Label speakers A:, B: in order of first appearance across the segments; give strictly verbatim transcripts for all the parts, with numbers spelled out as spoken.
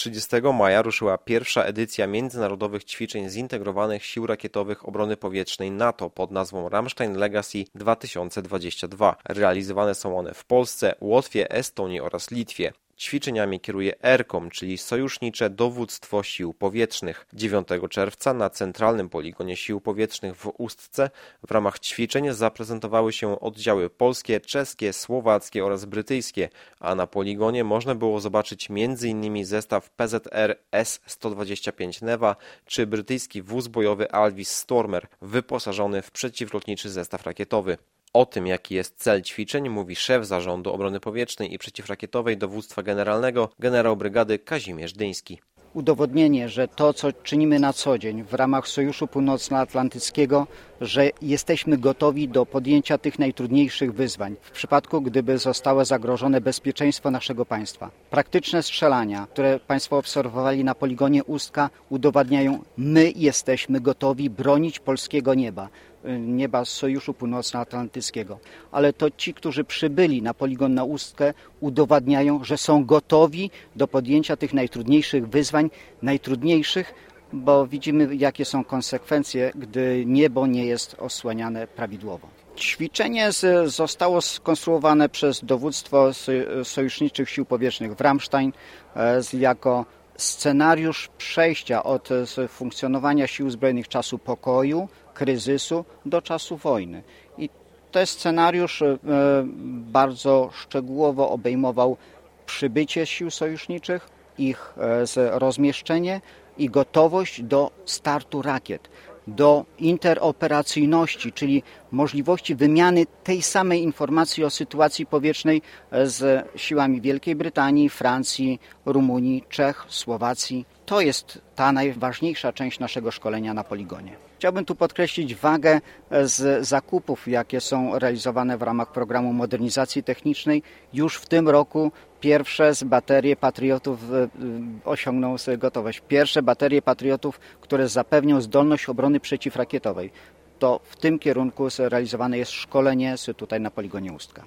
A: trzydziestego maja ruszyła pierwsza edycja międzynarodowych ćwiczeń zintegrowanych sił rakietowych obrony powietrznej NATO pod nazwą Ramstein Legacy dwa tysiące dwadzieścia dwa. Realizowane są one w Polsce, Łotwie, Estonii oraz Litwie. Ćwiczeniami kieruje ERCOM, czyli Sojusznicze Dowództwo Sił Powietrznych. dziewiątego czerwca na Centralnym Poligonie Sił Powietrznych w Ustce w ramach ćwiczeń zaprezentowały się oddziały polskie, czeskie, słowackie oraz brytyjskie, a na poligonie można było zobaczyć między innymi zestaw P Z R S sto dwadzieścia pięć Neva czy brytyjski wóz bojowy Alvis Stormer wyposażony w przeciwlotniczy zestaw rakietowy. O tym, jaki jest cel ćwiczeń, mówi szef Zarządu Obrony Powietrznej i Przeciwrakietowej Dowództwa Generalnego, generał brygady Kazimierz Dyński.
B: Udowodnienie, że to, co czynimy na co dzień w ramach Sojuszu Północnoatlantyckiego, że jesteśmy gotowi do podjęcia tych najtrudniejszych wyzwań w przypadku, gdyby zostało zagrożone bezpieczeństwo naszego państwa. Praktyczne strzelania, które Państwo obserwowali na poligonie Ustka, udowadniają, my jesteśmy gotowi bronić polskiego nieba. nieba z Sojuszu Północnoatlantyckiego. Ale to ci, którzy przybyli na poligon na Ustkę, udowadniają, że są gotowi do podjęcia tych najtrudniejszych wyzwań, najtrudniejszych, bo widzimy, jakie są konsekwencje, gdy niebo nie jest osłaniane prawidłowo. Ćwiczenie z, zostało skonstruowane przez dowództwo Sojuszniczych Sił Powietrznych w Ramstein z, jako scenariusz przejścia od funkcjonowania sił zbrojnych czasu pokoju, kryzysu do czasu wojny. I ten scenariusz bardzo szczegółowo obejmował przybycie sił sojuszniczych, ich rozmieszczenie i gotowość do startu rakiet, do interoperacyjności, czyli możliwości wymiany tej samej informacji o sytuacji powietrznej z siłami Wielkiej Brytanii, Francji, Rumunii, Czech, Słowacji. To jest ta najważniejsza część naszego szkolenia na poligonie. Chciałbym tu podkreślić wagę z zakupów, jakie są realizowane w ramach programu modernizacji technicznej. Już w tym roku pierwsze z baterie Patriotów osiągną gotowość. Pierwsze baterie Patriotów, które zapewnią zdolność obrony przeciwrakietowej. To w tym kierunku realizowane jest szkolenie tutaj na poligonie Ustka.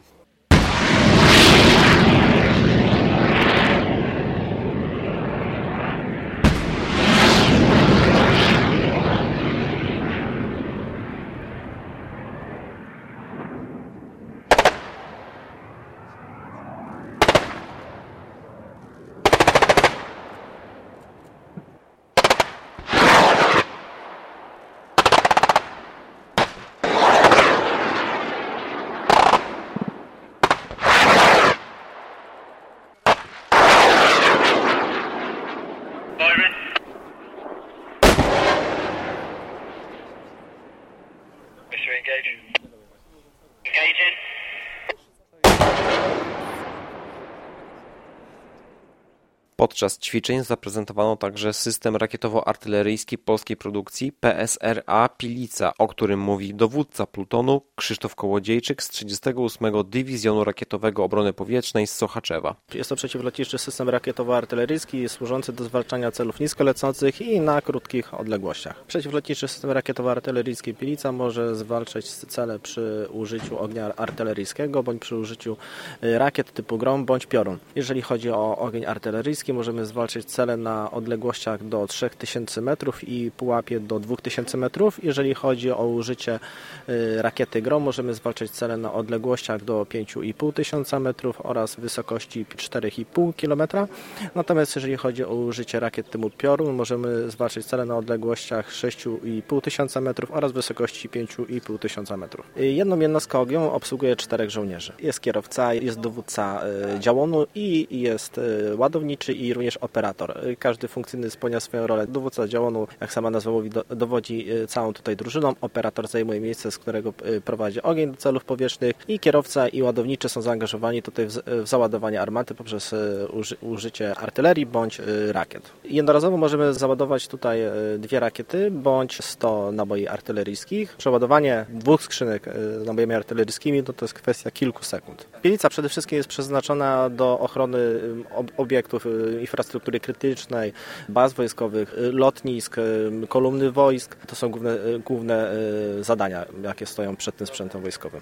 A: Podczas ćwiczeń zaprezentowano także system rakietowo-artyleryjski polskiej produkcji P S R A Pilica, o którym mówi dowódca plutonu Krzysztof Kołodziejczyk z trzydziestego ósmego Dywizjonu Rakietowego Obrony Powietrznej z Sochaczewa.
C: Jest to przeciwlotniczy system rakietowo-artyleryjski służący do zwalczania celów niskolecących i na krótkich odległościach. Przeciwlotniczy system rakietowo-artyleryjski Pilica może zwalczać cele przy użyciu ognia artyleryjskiego bądź przy użyciu rakiet typu Grom bądź Piorun. Jeżeli chodzi o ogień artyleryjski, możemy zwalczać cele na odległościach do trzech tysięcy metrów i pułapie do dwóch tysięcy metrów. Jeżeli chodzi o użycie rakiety Grom, możemy zwalczać cele na odległościach do pięć i pół tysiąca metrów oraz wysokości cztery i pół kilometra. Natomiast jeżeli chodzi o użycie rakiet typu Piorun, możemy zwalczać cele na odległościach sześć i pół tysiąca metrów oraz wysokości pięć i pół tysiąca metrów. Jedną jednostkę ogniową obsługuje czterech żołnierzy. Jest kierowca, jest dowódca działonu i jest ładowniczy i również operator. Każdy funkcyjny spełnia swoją rolę. Dowódca działonu, jak sama nazwa mówi, dowodzi całą tutaj drużyną. Operator zajmuje miejsce, z którego prowadzi ogień do celów powietrznych i kierowca i ładowniczy są zaangażowani tutaj w załadowanie armaty poprzez użycie artylerii bądź rakiet. Jednorazowo możemy załadować tutaj dwie rakiety bądź sto naboi artyleryjskich. Przeładowanie dwóch skrzynek z nabojami artyleryjskimi to, to jest kwestia kilku sekund. Pilica przede wszystkim jest przeznaczona do ochrony obiektów infrastruktury krytycznej, baz wojskowych, lotnisk, kolumny wojsk. To są główne, główne zadania, jakie stoją przed tym sprzętem wojskowym.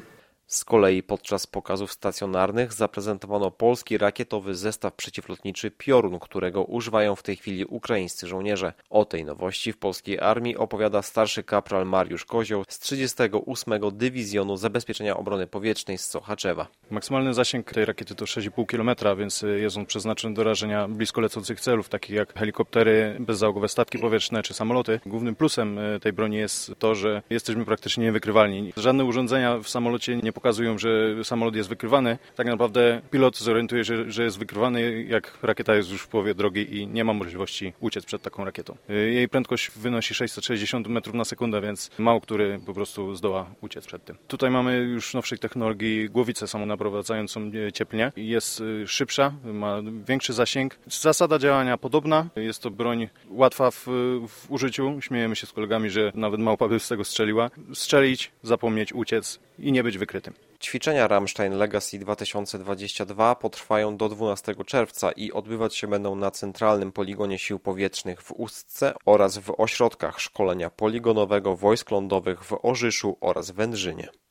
A: Z kolei podczas pokazów stacjonarnych zaprezentowano polski rakietowy zestaw przeciwlotniczy Piorun, którego używają w tej chwili ukraińscy żołnierze. O tej nowości w polskiej armii opowiada starszy kapral Mariusz Kozioł z trzydziestego ósmego Dywizjonu Zabezpieczenia Obrony Powietrznej z Sochaczewa.
D: Maksymalny zasięg tej rakiety to sześć i pół kilometra, więc jest on przeznaczony do rażenia blisko lecących celów, takich jak helikoptery, bezzałogowe statki powietrzne czy samoloty. Głównym plusem tej broni jest to, że jesteśmy praktycznie niewykrywalni. Żadne urządzenia w samolocie nie pokazują, że samolot jest wykrywany. Tak naprawdę pilot zorientuje się, że jest wykrywany, jak rakieta jest już w połowie drogi i nie ma możliwości uciec przed taką rakietą. Jej prędkość wynosi sześćset sześćdziesiąt metrów na sekundę, więc mało który po prostu zdoła uciec przed tym. Tutaj mamy już nowszej technologii głowicę samonaprowadzającą cieplnię. Jest szybsza, ma większy zasięg. Zasada działania podobna. Jest to broń łatwa w, w użyciu. Śmiejemy się z kolegami, że nawet małpa by z tego strzeliła. Strzelić, zapomnieć, uciec i nie być wykrytym.
A: Ćwiczenia Rammstein Legacy dwa tysiące dwadzieścia dwa potrwają do dwunastego czerwca i odbywać się będą na Centralnym Poligonie Sił Powietrznych w Ustce oraz w ośrodkach szkolenia poligonowego wojsk lądowych w Orzyszu oraz Wędrzynie.